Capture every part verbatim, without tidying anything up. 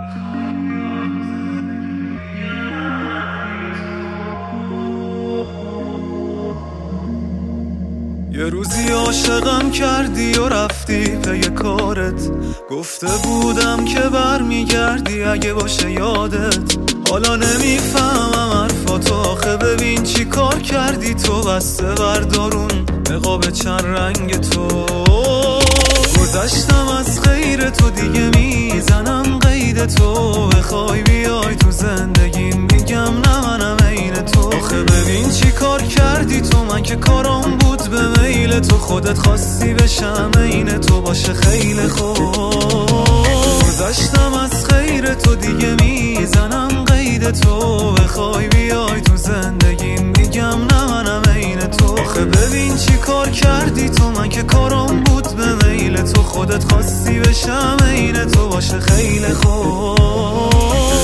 یه روزی عاشقم کردی و رفتی پی کارت، گفته بودم که برمیگردی اگه باشه یادت. حالا نمیفهمم حرفاتو، آخه ببین چی کار کردی تو. بسته بردارون نقاب چند رنگ تو. گذشتم از غیر تو دیگه میزنم قید تو. بخوای بیای تو زندگیم میگم نه منم عین تو. آخه ببین چی کار کردی تو، من که کارام بود به میل تو. خودت خواستی بشم عین تو، باشه خیلی خوب. گذشتم از غیر تو دیگه میزنم قید تو. بخوای بیای تو زندگیم میگم نه منم عین تو. آخه ببین چی کار کردی تو، من که کارام بود به میل تو. خودت خواستی بشم عین تو، باشه خیلی خوب.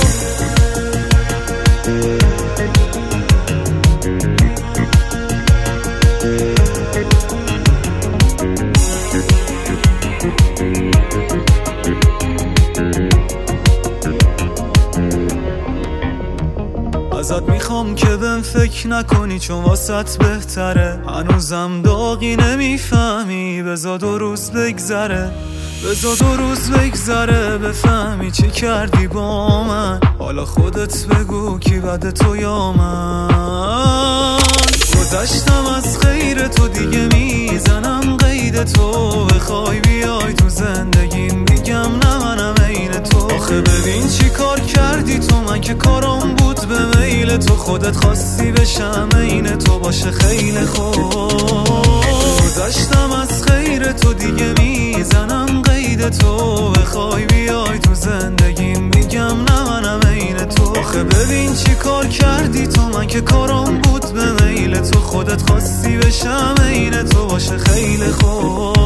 ازت میخوام که بهم فکر نکنی، چون واسط بهتره. هنوزم داغی نمیفهمی، بذار دو روز بگذره. بذار دو روز بگذره بفهمی چی کردی با من. حالا خودت بگو کی بده تو یا من. گذشتم از غیر تو دیگه میزنم قید تو. بخوای بیای تو زندگیم میگم نه منم عین تو. آخه ببین چی کار کردی تو، من که کارام بود به میل تو. خودت خواستی بشم عین تو، باشه خیلی خوب. گذشتم از غیر تو دیگه میزنم قید تو. بخوای بیای تو زندگیم میگم نه منم عین تو. آخه ببین چی کار کردی تو، من که کارام بود به میل تو. خودت خواستی بشم عین تو، باشه خیلی خوب.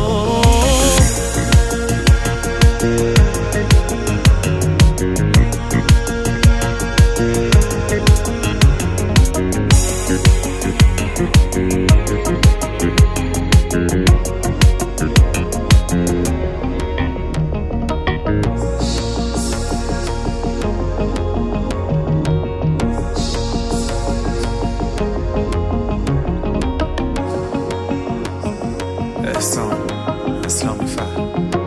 احسان اسلامی فر